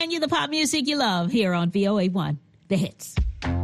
And you the pop music you love here on VOA1, The Hits.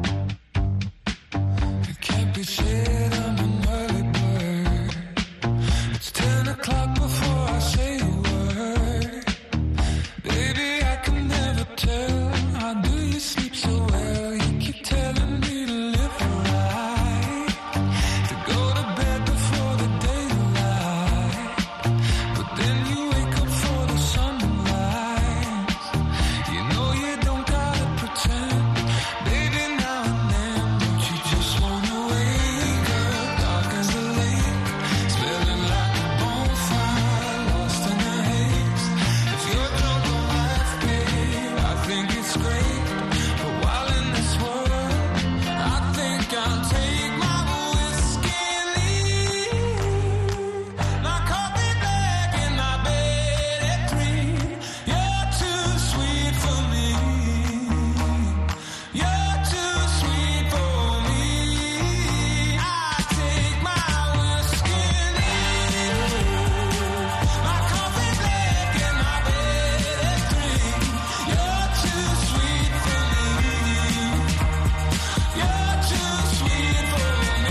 It can't be said I'm an early bird. It's 10 o'clock before I say a word. Baby, I can never tell. How do you sleep so well? You keep telling me to live right, to go to bed before the daylight. But then you wake up for the sunrise. You know you don't gotta pretend. Baby, now and then, don't you just wanna wake up? Dark as a lake, smelling like a bonfire, lost in the haze. If you're drunk on life, babe, I think it's great. But while in this world, I think I'll take my whiskey and leave. My coffee black in my bed at 3. You're too sweet for me. You're too sweet for me. I take my whiskey and leave. My coffee black in my bed at 3. You're too sweet for me. You're too sweet for me.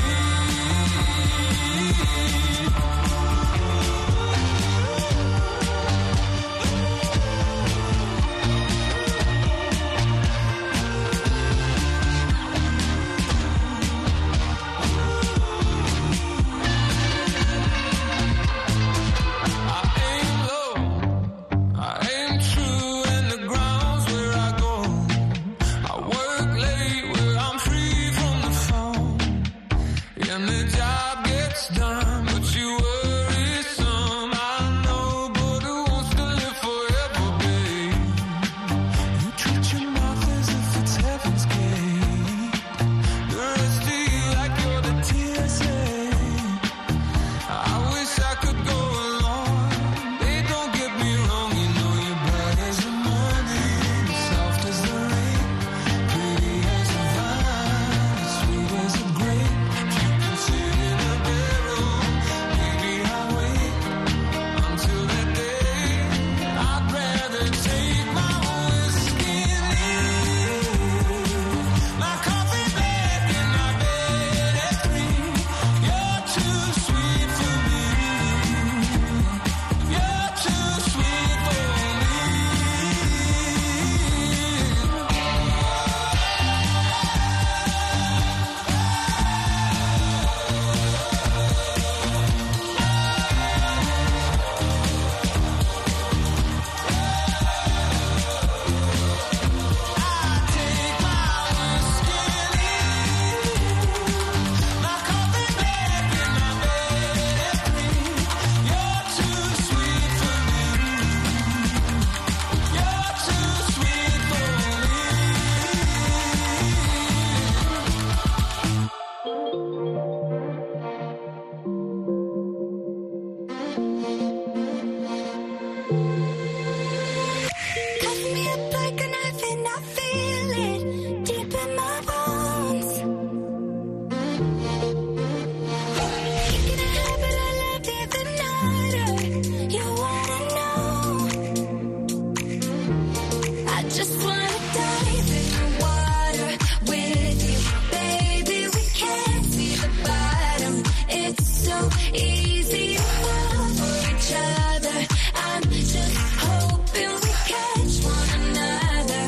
I aim low, I aim true, and the ground's where I go. I work late where I'm free from the phone, and the job gets done, but you worry some. I know, but who wants to live forever, babe? You treat your mouth as if it's heaven's gate. The rest of you like you're the TSA. I wish I could go along. They don't get me wrong, you know you're bright as the morning, soft as the rain, pretty as a vine, sweet as a grape. You can sit in a bedroom, maybe I'll wait until that day. I'd rather take my whiskey and leave. My coffee black in my bed at 3. You're too sweet for me. You're too sweet for me. I take my whiskey and leave. My coffee black in my bed at 3. You're too sweet for me. You're too sweet for me. Cut me up like a knife and I feel it deep in my bones. You can have it, I love even harder. You wanna know? I just wanna dive in the water with you, baby. We can't see the bottom. It's so easy to fall for each other. I'm just hoping we catch one another.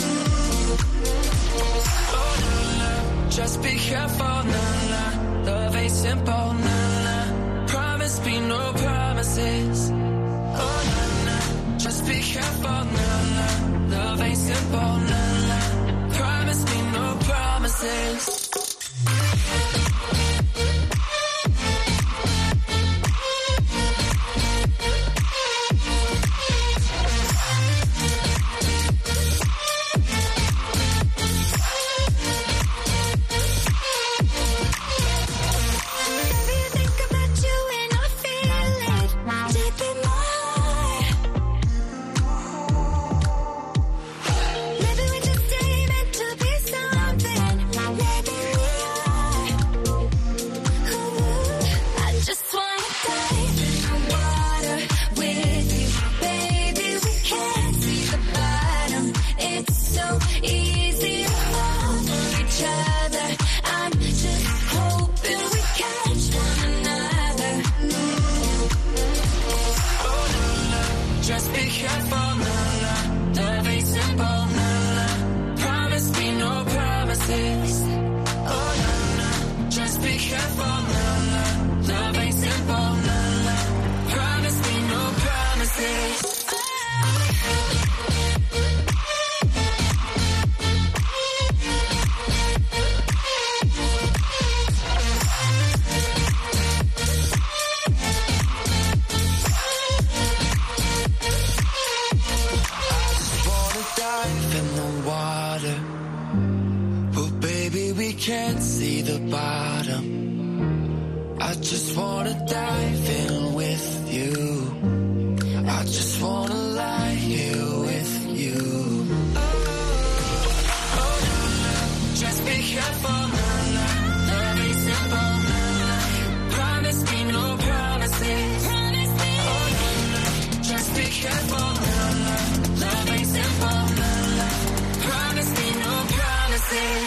Just be careful, nah, nah. Love ain't simple, nah, nah. Promise me no promises. Oh, nah, nah. Just be careful, nah, nah. Love ain't simple, nah, nah. Promise me no promises. Whenever you think about you and I feel it deep in my heart. Maybe we just ain't meant to be something. Maybe can't see the bottom. I just wanna dive in with you. I just wanna lie here with you. Oh, just be careful. Love ain't simple. Promise me no promises. Oh, just be careful. Love ain't simple. Promise me no promises.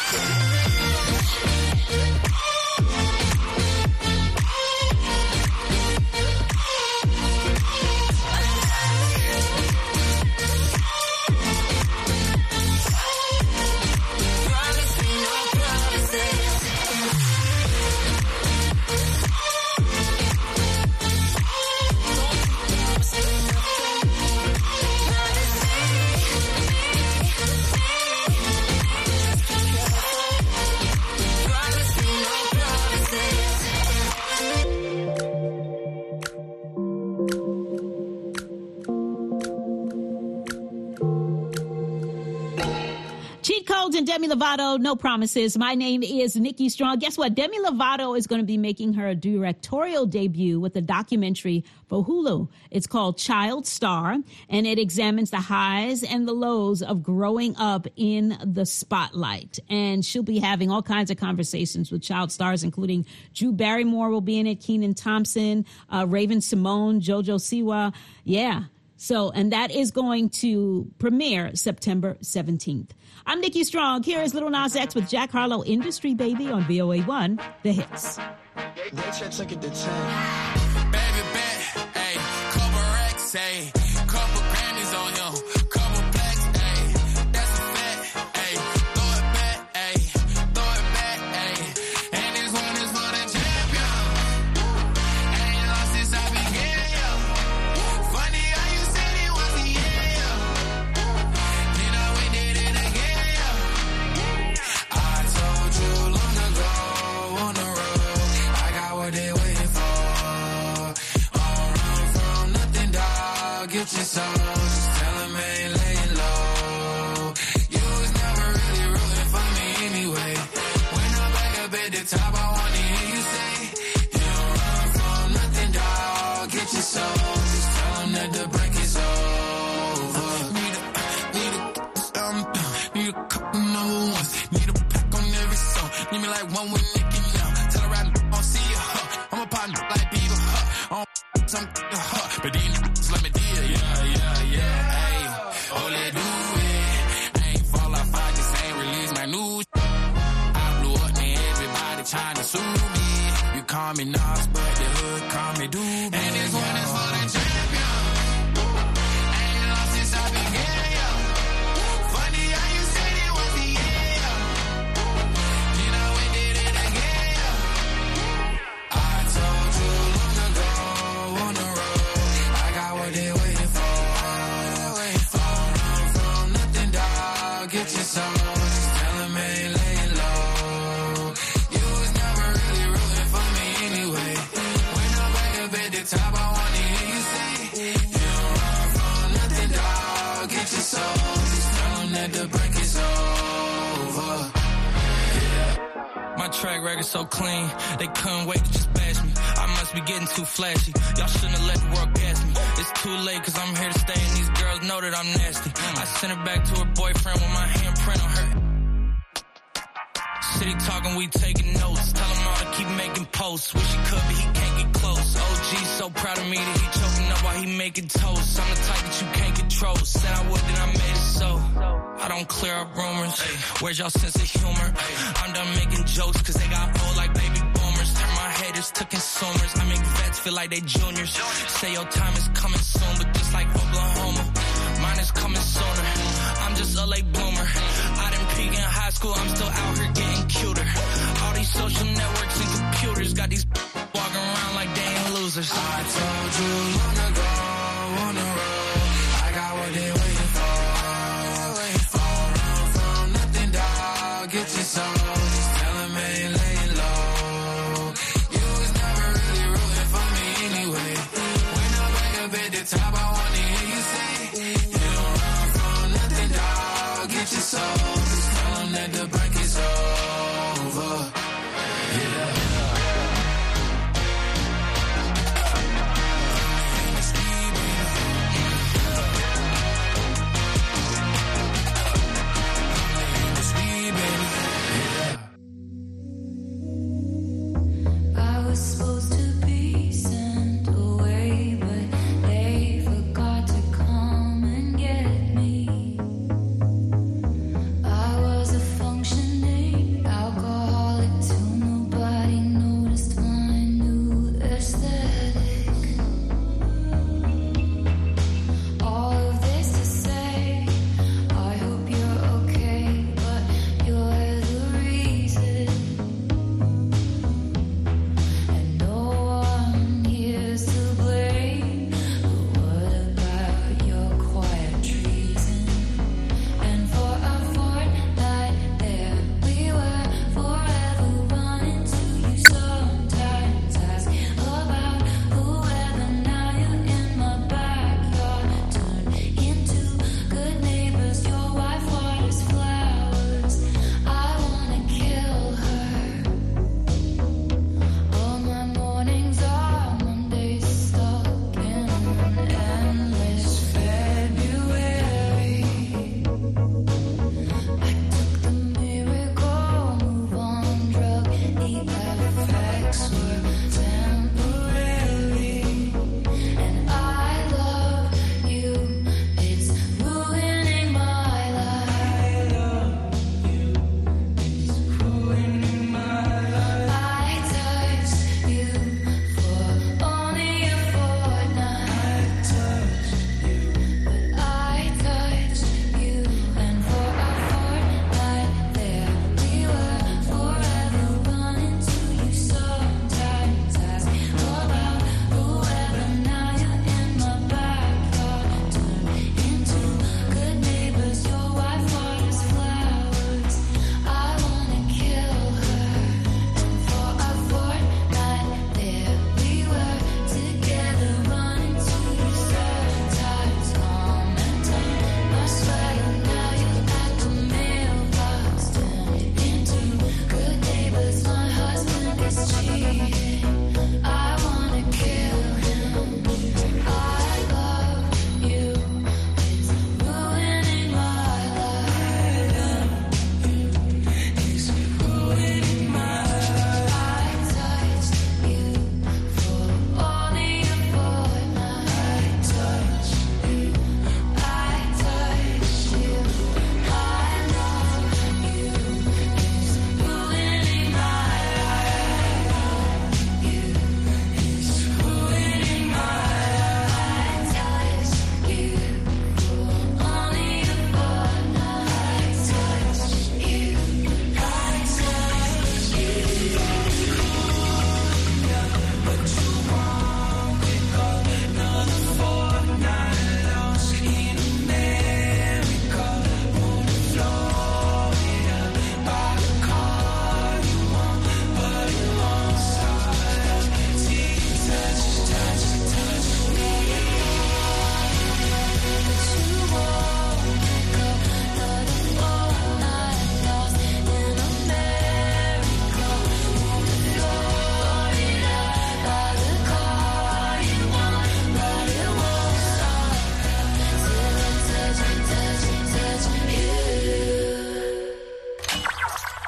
Cheat Codes and Demi Lovato, No Promises. My name is Nikki Strong. Guess what? Demi Lovato is going to be making her directorial debut with a documentary for Hulu. It's called Child Star, and it examines the highs and the lows of growing up in the spotlight. And she'll be having all kinds of conversations with child stars, including Drew Barrymore will be in it, Kenan Thompson, Raven Simone, JoJo Siwa. Yeah. So, and that is going to premiere September 17th. I'm Nikki Strong. Here is Little Nas X with Jack Harlow, Industry Baby on VOA1, The Hits. They checks like a the 10. Baby bet, ayy, couple racks, ayy, couple grannies on him, couple blacks, ayy, that's a fact, ayy, throw it back, ayy, and this one is for the champion, ain't lost since I began, yo, funny how you said it was a yeah, yo, you know we did it again, yo, I told you long ago on the road, I got what they waiting for. Get your soul, just tell him I ain't laying low. You was never really rooting for me anyway. When I'm back up at the top, I wanna hear you say, you don't run from nothing, dog. Get your soul, just tell him that the break is over. Need a couple number ones. Need a pack on every song. Need me like one with Nicki now. Tell her I don't see you, I'm a partner like Bieber, I don't some but these niggas let me deal, oh, let do it. I ain't fall off, I just ain't release my news. I blew up and everybody trying to sue me. You call me Nas, but the hood call me Doobie. And this one is for the champion. Ain't lost since I began, yo. Funny how you said it was the yeah, yo. You know we did it again, yo. I told you long ago on the road, I got what they waiting for. Get your soul, just tell him I ain't laying low. You was never really rooting for me anyway. When I'm back up at the top, I wanna hear you say, you don't run from nothing, dog. Get your soul, just tell him that the break is over. My track record so clean, they couldn't wait to just bash me. I must be getting too flashy. Y'all shouldn't have let the world gas me. It's too late cause I'm here to stay and these girls know that I'm nasty. I sent her back to her boyfriend with my handprint on her. City talking, we taking notes. Tell him all to keep making posts. Wish he could, but he can't get close. OG so proud of me that he choking up while he making toast. I'm the type that you can't control. Said I would, then I made it so. I don't clear up rumors. Where's y'all sense of humor? I'm done making jokes cause they got old like baby boomers. Turn my haters to consumers. I make vets feel like they juniors. Say your time is coming soon, but just like Oklahoma, mine is coming sooner. I'm just a late bloomer. I didn't peak in high school, I'm still out here getting cuter. All these social networks and computers got these walking around like they ain't losers. I told you long ago on the road, I got what they waiting for. Don't run from nothing, dog. Get your soul, just tell him I ain't laying low. You was never really rooting for me anyway. When I'm back up at the top, I wanna hear you say, you don't run from nothing, dog. Get your soul, just tell him that the break is over.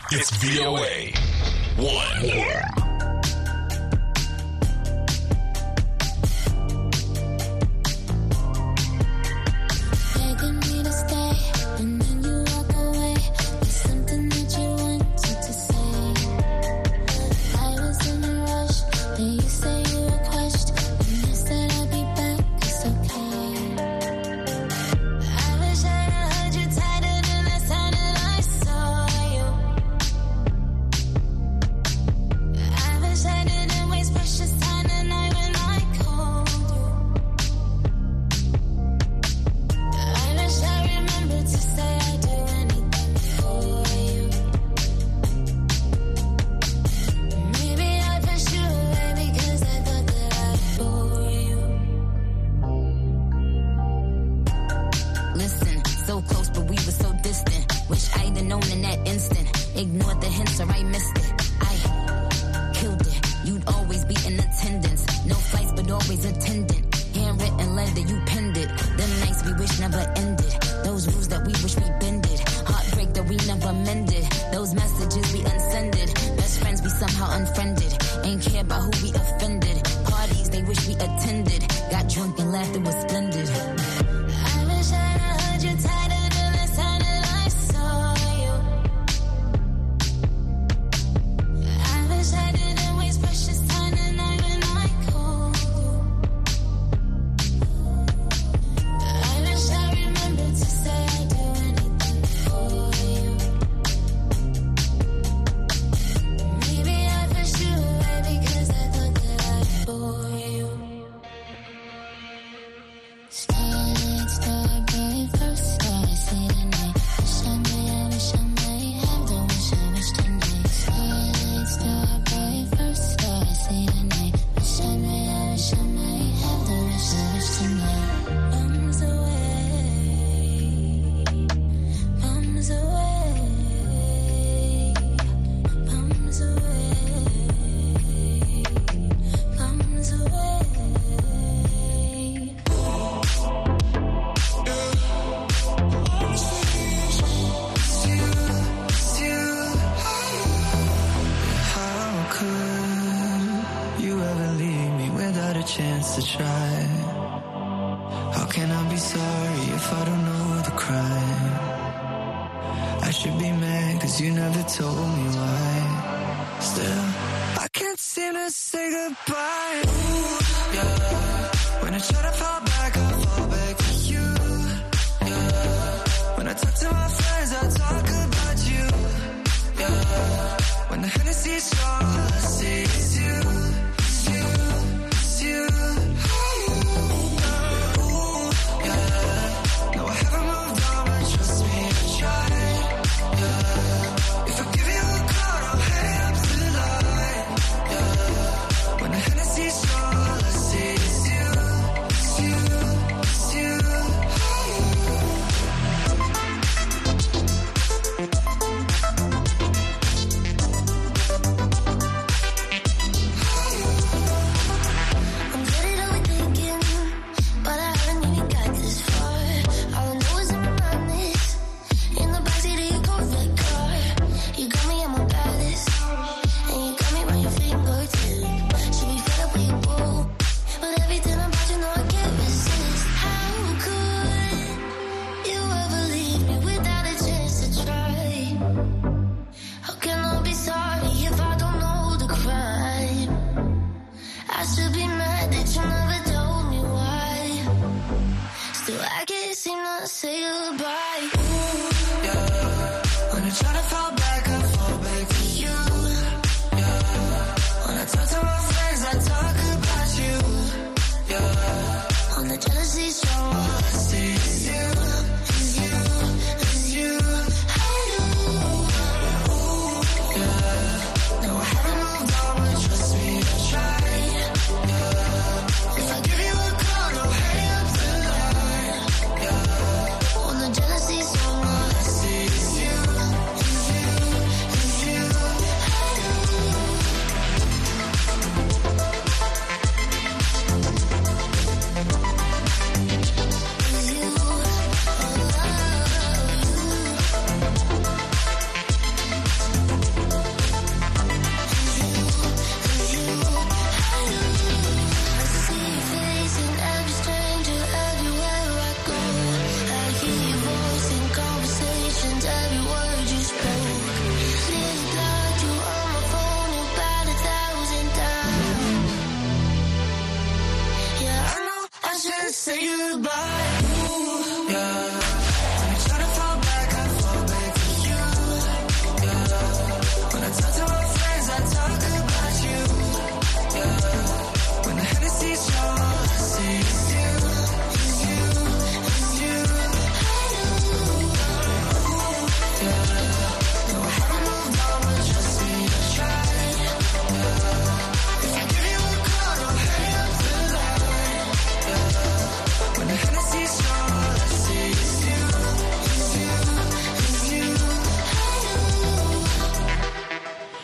It's VOA 1. To try. How can I be sorry if I don't know the crime? I should be mad cause you never told me why. Still, I can't seem to say goodbye. Ooh, yeah. When I try to fall back, I fall back to you. Yeah. When I talk to my friends, I talk about you. Yeah. When the Hennessy's strong, all I see is you. It's you. It's you.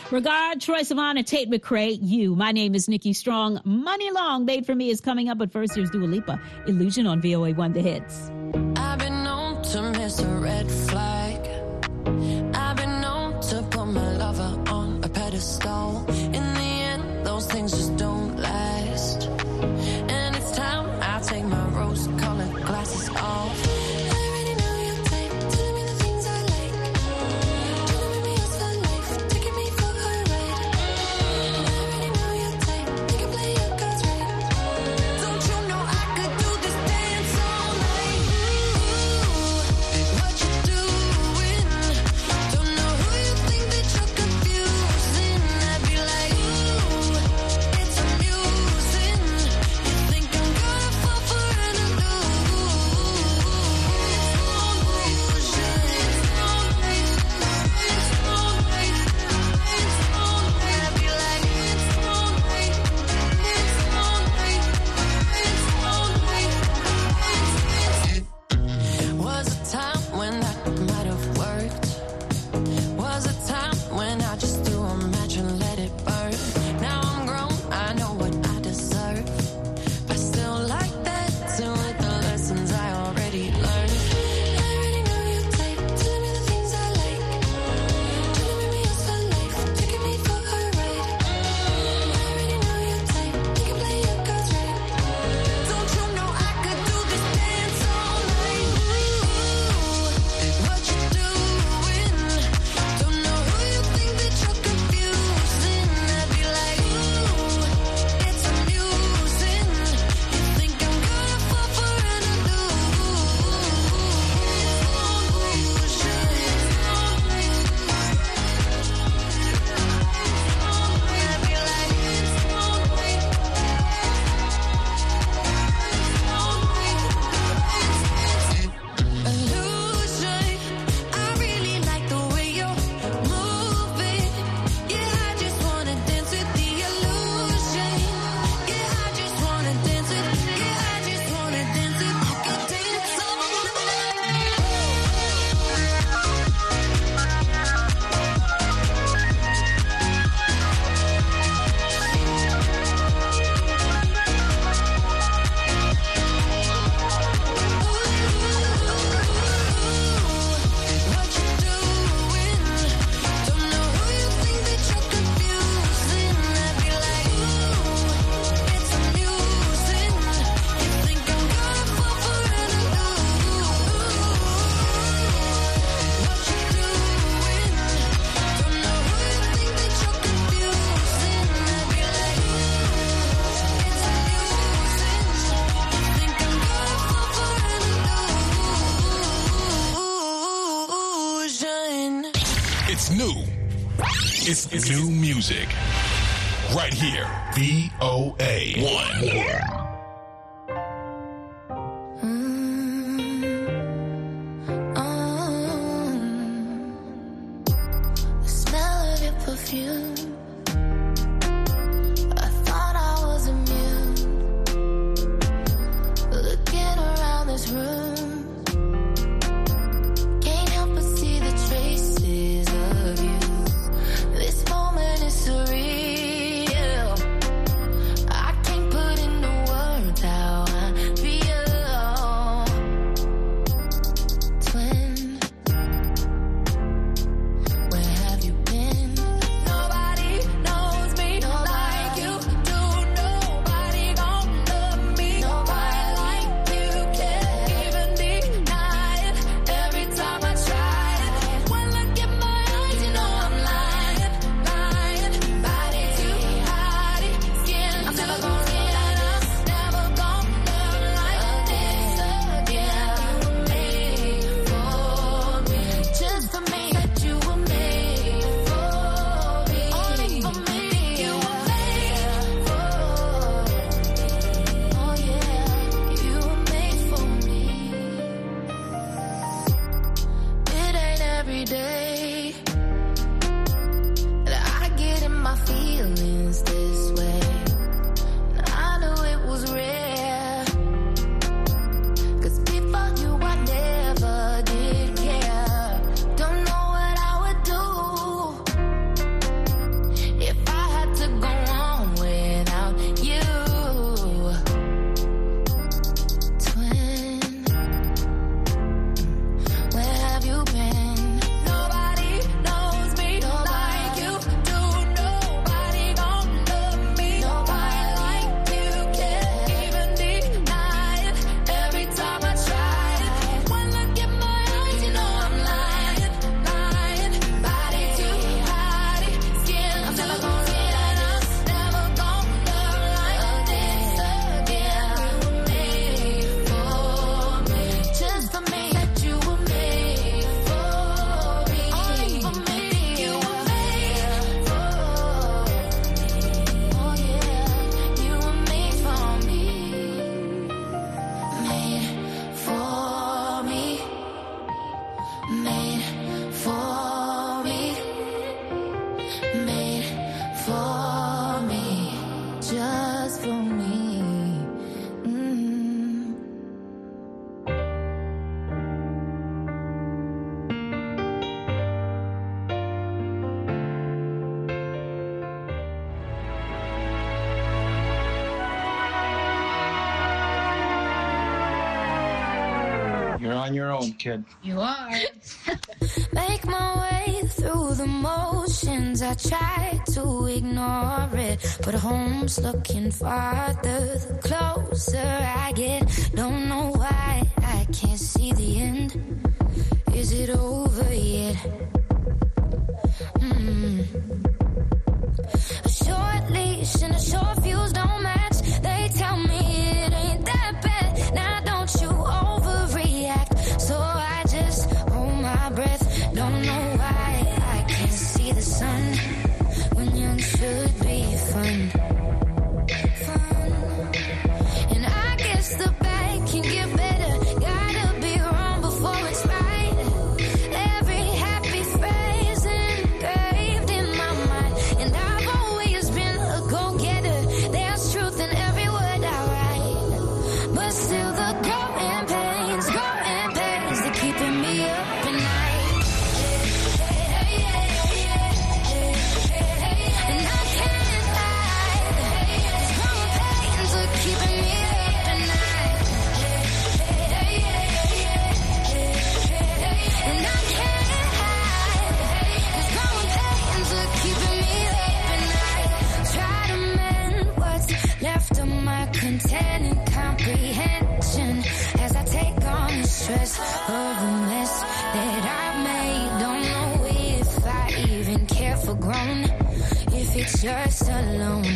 Regard, Troye Sivan, and Tate McRae, You. My name is Nikki Strong. Money Long, Made for Me is coming up, but first here's Dua Lipa, Illusion on VOA1 The Hits. I've been known to miss a red flag. I've been known to put my lover on a pedestal. In the end, those things just don't last. And it's time I take my rose-colored glasses off. It's new music. Right here. VOA1. The smell of your perfume. I thought I was immune. Looking around this room, can't help but see the traces of you. This moment is surreal. I can't put into words how I feel. Twin, where have you been? Nobody own, kid. You are. Make my way through the motions. I try to ignore it, but home's looking farther the closer I get. Don't know why I can't see the end. Is it over yet? A short leash and a short fuse don't match. They tell me it ain't that bad. Now don't you overreact. So I just hold my breath. Don't know why I can't see the sun when young should be fun. And I guess the bad can get better. Gotta be wrong before it's right. Every happy phrase engraved in my mind. And I've always been a go-getter. There's truth in every word I write. But still the growing pains, they're keeping me up at night. And I can't hide. These growing pains are keeping me up at night. And I can't hide. These growing pains are keeping me up at night. Try to mend what's left of my content and comprehension as I take on the stress of a mess that I made. Don't know if I even care for grown, if it's just alone.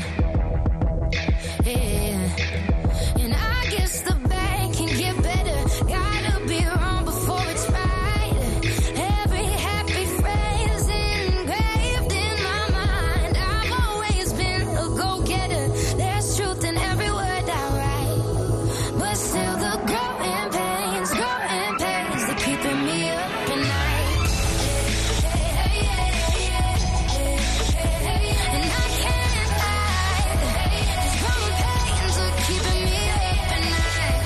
Yeah. And I guess the bad can get better. Gotta be wrong before it's right. Every happy phrase engraved in my mind. I've always been a go-getter. There's truth in every word I write. But still the growing pains, they're keeping me up at night. And I can't hide. These growing pains are keeping me up at night.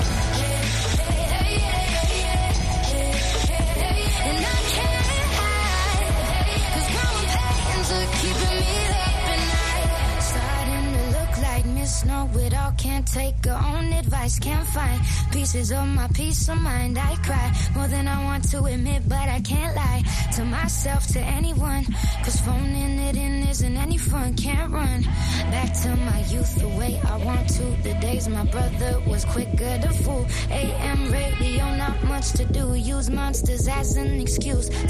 And I can't hide. These growing pains are keeping me up at night. Starting to look like Miss Know-It-all. Can't take her own advice. Can't find pieces of my peace of mind. I cry more than I want to admit, but I can't lie to myself, to anyone. Cause phoning it in isn't any fun. Can't run back to my youth the way I want to. The days my brother was quicker to fool. AM radio, not much to do. Use monsters as an excuse.